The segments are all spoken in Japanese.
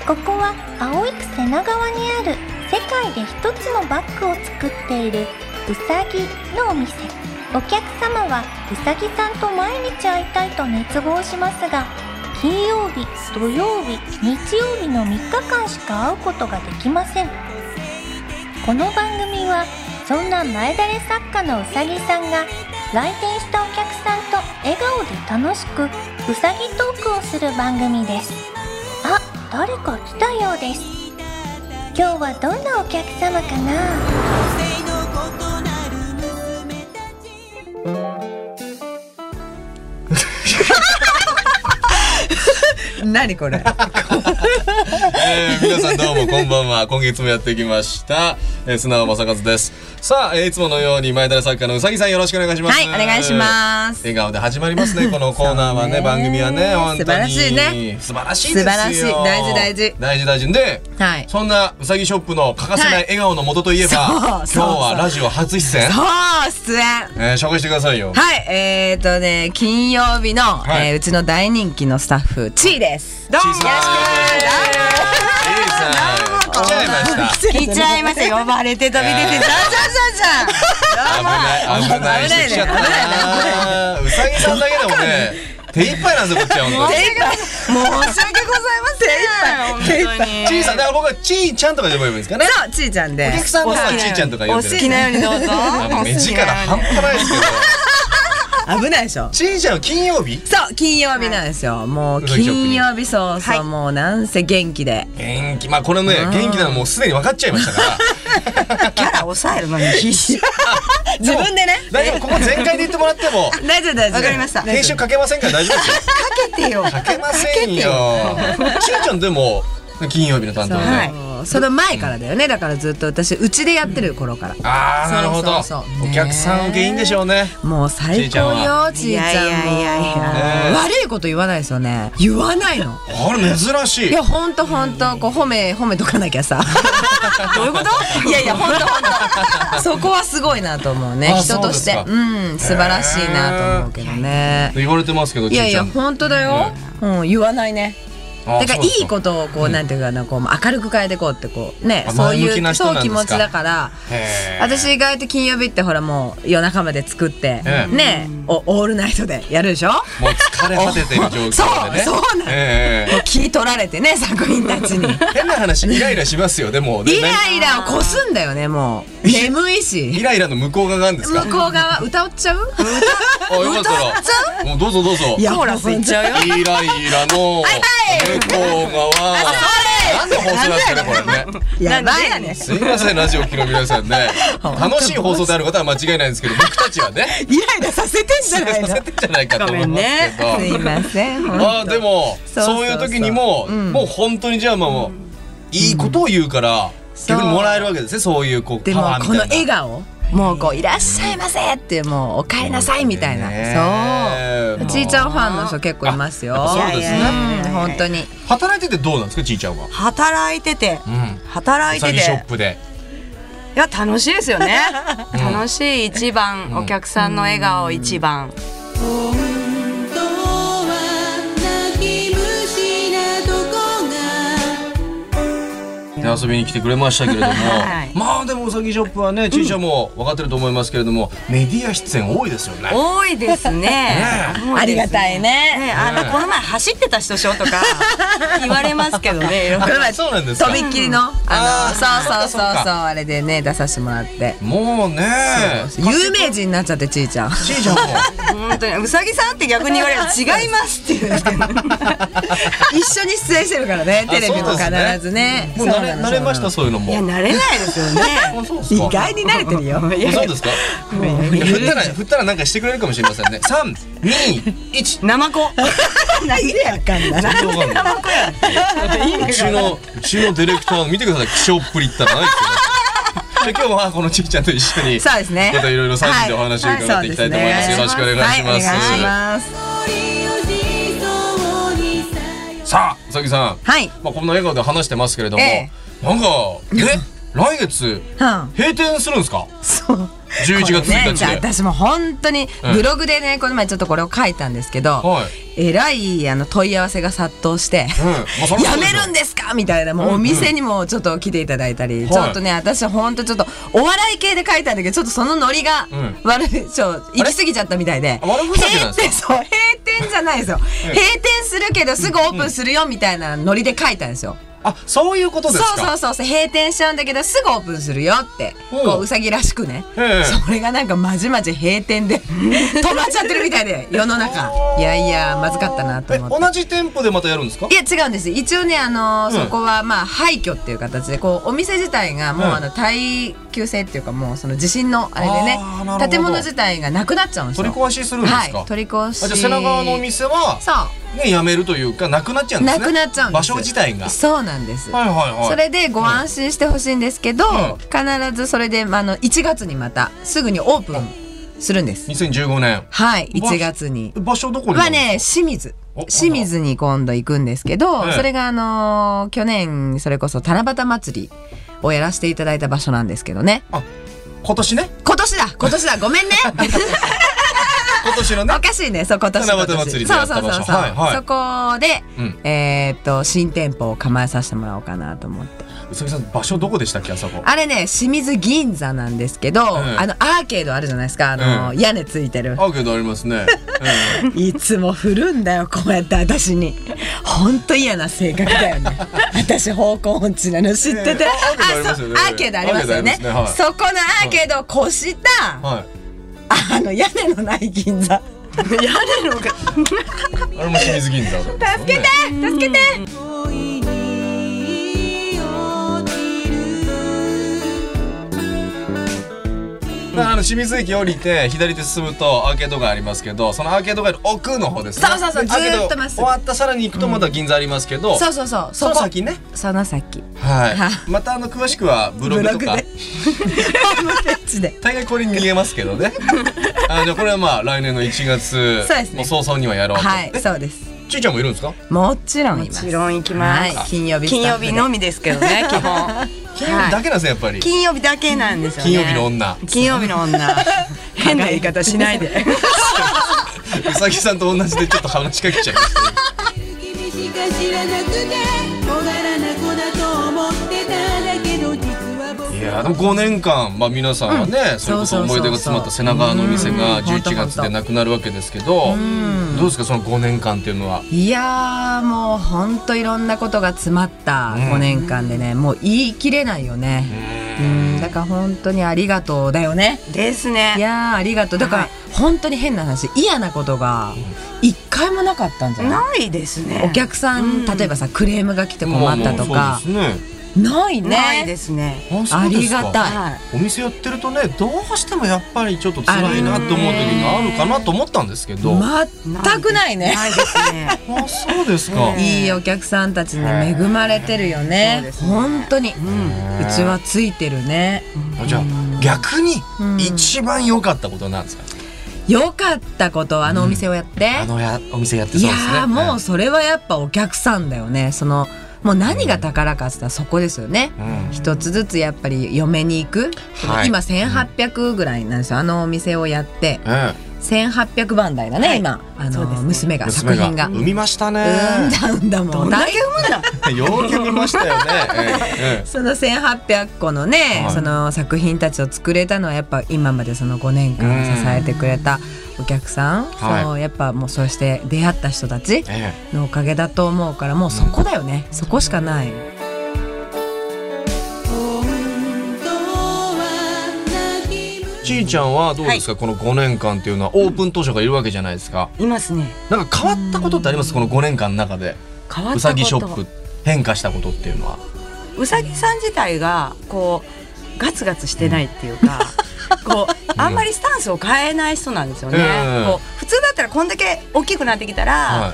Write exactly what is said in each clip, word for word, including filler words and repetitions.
ここは葵区瀬名川にある世界で一つのバッグを作っているうさぎのお店。お客様はうさぎさんと毎日会いたいと熱望しますが、金曜日、土曜日、日曜日のみっかかんしか会うことができません。この番組はそんな前だれ作家のうさぎさんが来店したお客さんと笑顔で楽しくうさぎトークをする番組です。あ、誰か来たようです。今日はどんなお客様かな。 何これ、 えー、皆さんどうもこんばんは。今月もやってきました、えー、砂尾正和です。さあ、えー、いつものように前だれ作家のうさぎさん、よろしくお願いします。 はい、お願いします。 笑顔で始まりますねこのコーナーはね。番組はね、本当に素晴らしいね。 素晴らしいですよ。 素晴らしい。大事大事大事大事で、はい、そんなうさぎショップの欠かせない笑顔の元といえば、はい、今日はラジオ初出演。 そう出演、 えー、紹介してくださいよ。 はい、えーとね金曜日の、はい、えー、うちの大人気のスタッフちーです。どうもよろしくお願いします。 来ちゃいました。 来ちゃいました。呼ばれて飛び出て、じゃんじゃんじゃんじゃん。 危ない危ない危ない危ない。うさぎさんだけでもね、手一杯なんですよこっちは本当に。 手一杯。申し訳ございません。手一杯。 ちーさん、だから僕はちーちゃんとかで呼べばいいんですかね。 そう、ちーちゃんで。 お客さんはちーちゃんとか呼んでる。 お好きなようにどうぞ。 目力半端ないですけど。 危ないでしょ。 ちーちゃんは金曜日。 そう、金曜日なんですよ。もう金曜日、そうそう、もうなんせ元気で。 元気、まあこれね、元気なのもうすでに分かっちゃいましたから。 キャラ抑えるのに必死。自分でね。 大丈夫、ここ全開で言ってもらっても。 大丈夫大丈夫。わかりました。 編集かけませんから大丈夫ですよ。 かけてよ。 かけませんよ。ちーちゃんでも金曜日の担当で。 その前からだよね。だからずっと私うちでやってる頃から。 ああ、なるほど。お客さん受けいいんでしょうね。 もう最高よ、ちーちゃん。いやいやいや、悪いこと言わないですよね。言わないの。 あれ珍しい。 いや、ほんとほんと、こう褒め褒めとかなきゃさ。どういうこと？いやいや、ほんとほんと。そこはすごいなと思うね、人として。うん、素晴らしいなと思うけどね。 言われてますけど、 いやいや、ほんとだよ。うん、言わないね。だからいいことをこうなんていうかな、こう明るく変えていこうってこうね、そういうそう気持ちだから。私意外と金曜日ってほらもう夜中まで作ってね、オールナイトでやるでしょ。 もう疲れ果ててる状況でね。 そうそうなの。もう気取られてね、作品たちに。 変な話、イライラしますよ。でもイライラをこすんだよね。もう眠いし。 イライラの向こう側なんですか。 向こう側歌っちゃう？歌っちゃう？ もうどうぞどうぞ。 いや、コーラスいっちゃうよ。 イライラの向こう側。なんで放送なんですかねこれね。 やばいね。 すいません、ラジオ機の皆さんね。楽しい放送であることは間違いないんですけど、僕たちはね。 イライラさせてんじゃないの。 させてんじゃないかと思いますけど。 すいません。 あ、でもそういう時にももう本当にじゃあもういいことを言うから逆にもらえるわけですね。そういうこうパワーみたいな。 でもこの笑顔。もうこういらっしゃいませってもうお帰りなさいみたいな。そう。ちーちゃんファンの人結構いますよ。 そうですね。 本当に。 働いててどうなんですか、ちーちゃんは。 働いてて、働いてて。 うさぎショップで。 いや、楽しいですよね。楽しい一番、お客さんの笑顔一番。 遊びに来てくれましたけれども、はい、まあでもうさぎショップはね、ちーちゃんも分かってると思いますけれども、うん、メディア出演多いですよね。 多いですね。ねありがたいね。 ね、あのこの前走ってた人でしょとか言われますけどね。 そうなんですか。 とびっきりの、あのそうそうそうそう、あれでね出させてもらって。 もうね、 有名人になっちゃって、ちーちゃん。 ちーちゃんも本当にうさぎさんって逆に言われると違いますって言うんですけど。 一緒に出演してるからね、テレビも必ずね。 慣れました、そういうのも。 いや、慣れないですよね。 意外に慣れてるよ。 そうですか。振ったら振ったらなんかしてくれるかもしれませんね。三二一。 ナマコ。 何でわかんない。 ナマコや。 うちのうちのディレクター見てください、気象っぷりったらないですけど。今日はこのちーちゃんと一緒にそうですね。 またいろいろさんにんでお話を伺っていきたいと思います。よろしくお願いします。さあ、うさぎさん。はい。まあこんな笑顔で話してますけれども、なんかえ来月閉店するんですか？ そうじゅういちがつついたちで、 ね、私も本当にブログでね、うん、この前ちょっとこれを書いたんですけど、はい、えらいあの問い合わせが殺到して、うんまあ、やめるんですかみたいな、もうお店にもちょっと来ていただいたり、うん、ちょっとね、はい、私本当ちょっとお笑い系で書いたんだけど、ちょっとそのノリが悪い、うん、ちょ行き過ぎちゃったみたいで、 悪ふざけなんですか？ そう、閉店じゃないですよ、閉店するけどすぐオープンするよみたいなノリで書いたんですよ。 あ、そういうことですか。 そうそうそう、閉店しちゃうんだけどすぐオープンするよって、こううさぎらしくね、それがなんかまじまじ閉店で止まっちゃってるみたいで、世の中いやいやまずかったなと思って。 え、同じ店舗でまたやるんですか？ いや違うんです。一応ね、あのーうん、そこはまあ廃墟っていう形で、こうお店自体がもうあの耐久性っていうか、もうその地震のあれでね、建物自体がなくなっちゃうんですよ。 取り壊しするんですか？ はい、取り壊し。 あ、じゃあ背中のお店はそうね、やめるというかなくなっちゃうんですね。 なくなっちゃうんです。 場所自体が。 そうなんです。 はいはいはい。 それでご安心してほしいんですけど、うん、必ずそれで、まあ、あのいちがつにまたすぐにオープンするんです。 にせんじゅうごねん。 はい、いちがつに。 場所どこに？ はね、清水。清水に今度行くんですけど、ええ、それがあのー、去年それこそ七夕祭りをやらせていただいた場所なんですけどね。 あ、今年ね。 今年だ、今年だ、ごめんね。 今年のね、 おかしいね、そう、今年の七夕祭りでやった場所、 そうそうそうそう、 はいはい、 そこで、 うん、 えー、っと新店舗を構えさせてもらおうかなと思って。 うさぎさん、場所どこでしたっけ？あそこ。 あれね、清水銀座なんですけど、うん、あのアーケードあるじゃないですか、あの、うん、屋根ついてるアーケードありますね、 うん、いつも振るんだよ、こうやって私に。ほんと嫌な性格だよね。私方向音痴なの知ってて、えー、あ、そう、アーケードありますよね、ね、はい、そこのアーケードを越した、はい、あの屋根のない銀座。屋根のがあれも清水銀座だ、ね、 助けて助けて、 あの清水駅降りて左手進むとアーケード街ありますけど、そのアーケード街の奥の方ですね。 そうそうそう、ずーっとまっすぐ終わったさらに行くとまた銀座ありますけど、うん、 そうそうそう、 その先ね、 その先、 はい、またあの詳しくはブログとかホームページで大概これに逃げますけどね。あ、じゃあこれはまあ来年のいちがつ、そうですね、もう早々にはやろうと。 はい、そうです。 ちいちゃんもいるんですか？ もちろんいます。 もちろん行きます、 はい、金曜日金曜日のみですけどね、基本金曜日だけなんですよ、やっぱり金曜日だけなんですよね。 金曜日の女、 金曜日の女変な言い方しないで。 うさぎさんと同じでちょっと話しかけちゃいました。いやでもごねんかん、まあ、皆さんはね、うん、それこそ思い出が詰まった瀬名川のお店がじゅういちがつでなくなるわけですけど、どうですか、そのごねんかんっていうのは。 いやー、もうほんといろんなことが詰まったごねんかんでね、もう言い切れないよね。うん、だから本当にありがとうだよね。 ですね。 いやー、ありがとう。だから、はい、本当に変な話、嫌なことが一回もなかったんじゃない？ ないですね。 お客さん、うん、例えばさ、クレームが来て困ったとか、 そうですね、 ないね。 ないですね。 ありがたい、はい、 お店やってるとね、どうしてもやっぱりちょっと辛いなって思う時があるかなと思ったんですけど、 全くないね。 ないですね。 あ、そうですか。 いいお客さんたちに恵まれてるよね。本当に、うん、うちはついてるね。 じゃあ逆に一番良かったことなんですか？ 良かったこと、あのお店をやって、うん、あのやお店やってそうですね。 いやもうそれはやっぱお客さんだよね。そのもう何が宝かって言ったらそこですよね、うん、一つずつやっぱり嫁に行く、はい、今せんはっぴゃくぐらいなんですよ、あのお店をやって、うん、せんはっぴゃくばん台だね、はい、今あの、ね、娘が作品が産みましたね。 産んだんだもん。 どんだけ産むんだ。 ようけ産みましたよね。ええ、 そのせんはっぴゃっこのね、はい、その作品たちを作れたのはやっぱ今までそのごねんかん支えてくれたお客さん、はい、そうやっぱもうそうして出会った人たちのおかげだと思うから、もうそこだよね、うん、そこしかない。 ちいちゃんはどうですか、はい、このごねんかんっていうのはオープン当初がいるわけじゃないですか。 いますね。 なんか変わったことってあります？このごねんかんの中で変わったこと、うさぎショップ変化したことっていうのは。 うさぎさん自体がこうガツガツしてないっていうか、うん、こうあんまりスタンスを変えない人なんですよね、うん、こう普通だったらこんだけ大きくなってきたら、はい、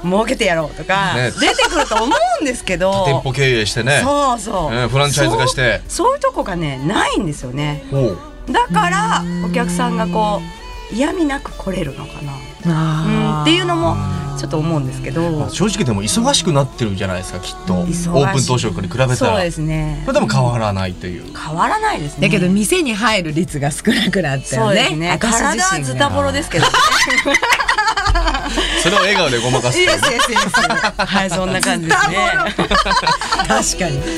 儲けてやろうとか、ね、出てくると思うんですけど店舗経営してね、 そうそう、 えー、フランチャイズ化してそう、そういうとこがねないんですよね。だからお客さんがこう嫌味なく来れるのかな、うん、っていうのもちょっと思うんですけど、 まあ、正直でも忙しくなってるじゃないですかきっと、オープン当初に比べたら。 そうですね。 それでも変わらないという、 変わらないですね。 だけど店に入る率が少なくなったよね。そうですね。 体はズタボロですけどねそれを笑顔でごまかすいいですいいですいいですはい、そんな感じですね確かに。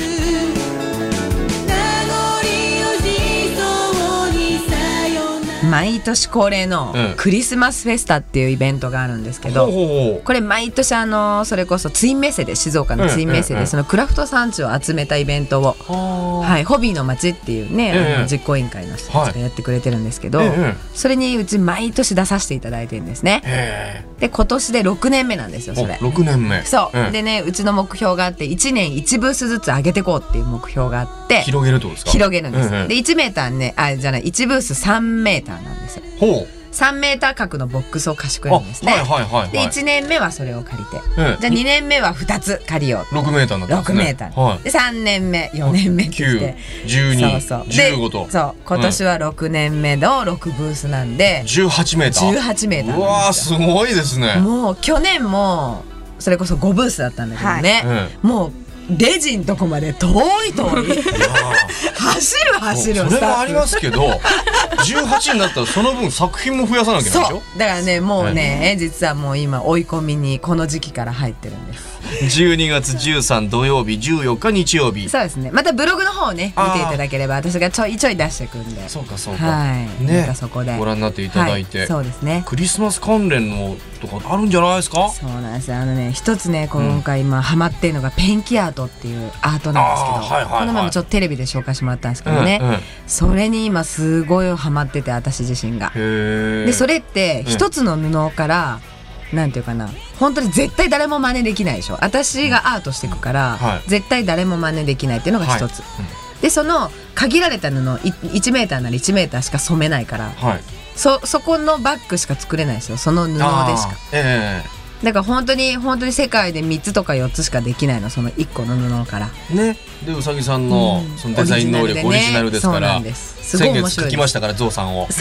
毎年恒例のクリスマスフェスタっていうイベントがあるんですけど、うん、これ毎年あのそれこそツインメッセで静岡のツインメッセでそのクラフト産地を集めたイベントを、はい、ホビーの街っていうね、あの実行委員会の人たちがやってくれてるんですけど、それにうち毎年出させていただいてるんですね。で今年でろくねんめなんですよそれ。 ろくねんめ。 そう、でねうちの目標があっていちねんいちブースずつ上げていこうっていう目標があって、 広げるってことですか？ 広げるんです、うんうん、でいちメーターね、あじゃないいちブースさんメーターなんですよ。 ほう。 さんメーター角のボックスを貸してくれるんですね。 はいはいはいはい、 でいちねんめはそれを借りて、うん、じゃあにねんめはふたつ借りよう。 ろくメーターになったんですね。 ろくメーター、はい、でさんねんめよねんめってきてじゅうに、そうそうじゅうごと、 そう今年はろくねんめのろくブースなんで、 じゅうはちメーターじゅうはちメーター。 うわーすごいですね。 もう去年もそれこそごブースだったんだけどね、はい、もうレジんとこまで遠い遠い走る走る。 それはありますけどじゅうはちになったらその分作品も増やさなきゃいけないでしょ。 そうだからねもうね、はい、実はもう今追い込みにこの時期から入ってるんです。 じゅうにがつじゅうさん土曜日、じゅうよっか日曜日。 そうですね。またブログの方をね見ていただければ私がちょいちょい出していくんで。 そうかそうか、 はいね、 またそこでご覧になっていただいて、 はい、そうですね。 クリスマス関連のとかあるんじゃないですか？ そうなんです。あのね一つね今回今ハマってるのがペンキアートっていうアートなんですけど、はいはいはい、この前もちょっとテレビで紹介してもらったんですけどね、うんうん、それに今すごいハマってて私自身が。でそれって一つの布からなんていうかな、本当に絶対誰も真似できないでしょ。私がアートしていくから、うんはい、絶対誰も真似できないっていうのが一つ、はいうん、でその限られた布いちメーターならいちメーターしか染めないから、はい、そ, そこのバッグしか作れないですよ、その布でしか、えー、だから本当に本当に世界でみっつとかよっつしかできないの、そのいっこの布からね。 でうさぎさん の,、うん、そのデザイン能力オリジナルですから、ね、すごい面白いです。先月描きましたからゾウさんを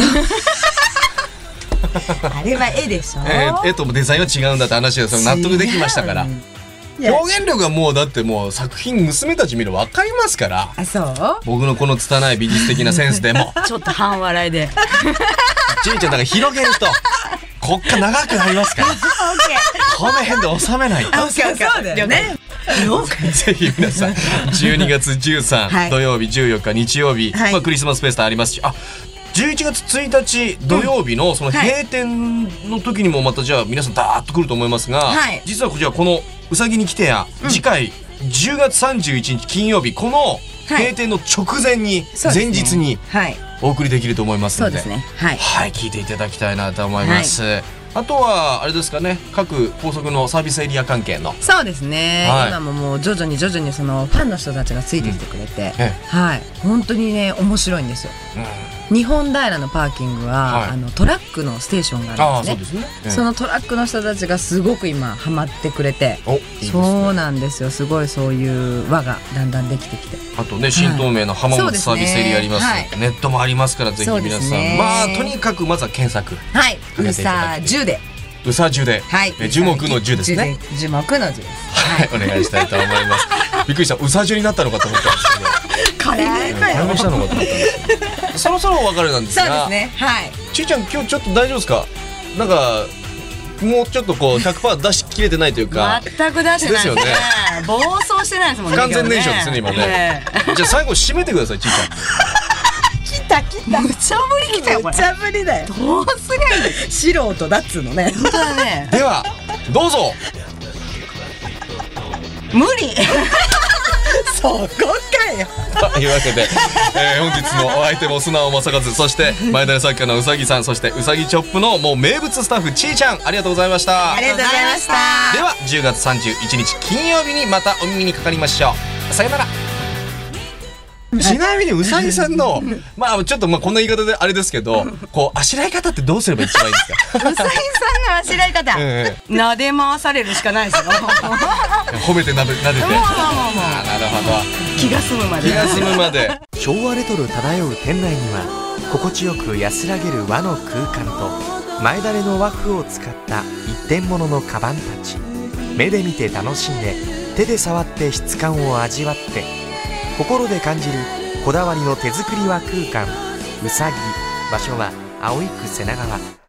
あれは絵でしょ、 えー、絵とデザインは違うんだって話がその納得できましたから。表現力がもうだってもう作品娘たち見る分かりますから。 あ、そう。 僕のこの拙い美術的なセンスでもちょっと半笑いでちいちゃんだから広げるとこっから長くなりますからこの辺で収めないと。 そうだよね。 ぜひ皆さんじゅうにがつじゅうさん、はい、土曜日じゅうよっか日曜日、はい、まあ、クリスマスフェスタありますし、あじゅういちがつついたち土曜日のその閉店の時にもまたじゃあ皆さんダーッと来ると思いますが、はい、実はこちらこのうさぎに来てや、うん、次回じゅうがつさんじゅういちにち金曜日この閉店の直前に、はい、前日にお送りできると思いますので、そうですね、はい、はい、聞いていただきたいなと思います、はい、あとはあれですかね、各高速のサービスエリア関係の。 そうですね、はい、今ももう徐々に徐々にそのファンの人たちがついてきてくれて、うん、はい、本当にね面白いんですよ、うん、日本平のパーキングは、はい、あのトラックのステーションがあるんですね。あ、そうですね、うん、そのトラックの人たちがすごく今ハマってくれて、お、いいですね、そうなんですよ、すごいそういう輪がだんだんできてきて、あとね新東名の浜松サービスエリアあります、はい、ネットもありますからぜひ皆さん、ね、まあとにかくまずは検索、はい、うさじゅでうさじゅで、はい、樹木の樹ですね。樹木の樹です。はい、お願いしたいと思います。びっくりした、うさじゅになったのかと思ったんですけど。カレーかよ。カレーしたのかと思ったんです。そろそろお別れなんですが。そうですね。はい。ちいちゃん今日ちょっと大丈夫ですか。なんかもうちょっとこう ひゃくパーセント 出しきれてないというか。全く出してないですよね。暴走してないですもんね。不完全燃焼ですね今ね。じゃあ最後締めてくださいちいちゃん。来た来た、無茶ぶり来たよこれ。無茶ぶりだよ。どうすりゃいいの。素人だっつうのね。本当だね。ではどうぞ。無理。そこかよ。というわけで、えー、本日のお相手も素直正和、そして前田作家のうさぎさん、そしてうさぎチョップのもう名物スタッフちーちゃん、ありがとうございました。ありがとうございました。ではじゅうがつさんじゅういちにち金曜日にまたお耳にかかりましょう。さよなら。ちなみにうさぎさんのまあちょっとまあこんな言い方であれですけど、こうあしらい方ってどうすれば一番いいですか。うさぎさんのあしらい方、撫で回されるしかないですよ。褒めてなでなでて、なるほど、気が済むまで気が済むまで。昭和レトロ漂う店内には心地よく安らげる和の空間と前種の和風を使った一点物のカバンたち。目で見て楽しんで、手で触って質感を味わって、心で感じるこだわりの手作り和空間うさぎ。場所は葵区瀬名川。